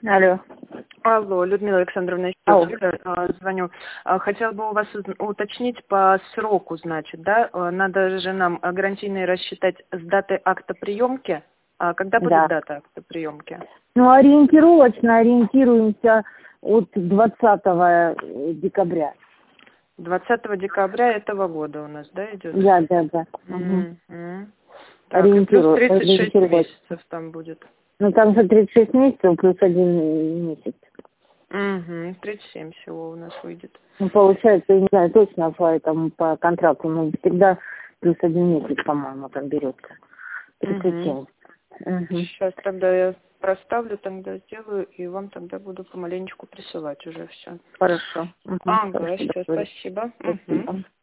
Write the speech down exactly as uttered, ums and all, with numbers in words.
Алло. Алло, Людмила Александровна, еще Алло. раз звоню. А, Хотела бы у вас уз- уточнить по сроку, значит, да? А, Надо же нам а, гарантийные рассчитать с даты акта приемки. А когда будет Да. дата акта приемки? Ну, ориентировочно ориентируемся от двадцатого декабря. двадцатого декабря этого года у нас, да, идет? Да, да, да. Угу. Мгм. Так, и плюс Ориентиру... тридцать шесть ориентировать. месяцев там будет. Ну, там же тридцать шесть месяцев плюс один месяц. Угу, тридцать семь всего у нас выйдет. Ну, получается, я не знаю точно по этому, по контракту, но всегда плюс один месяц, по-моему, там берется. тридцать семь. Угу. Сейчас тогда я проставлю, тогда сделаю, и вам тогда буду помаленечку присылать уже все. Хорошо. Угу. Ага, Хорошо, все, договорились. спасибо. Спасибо. Мгм.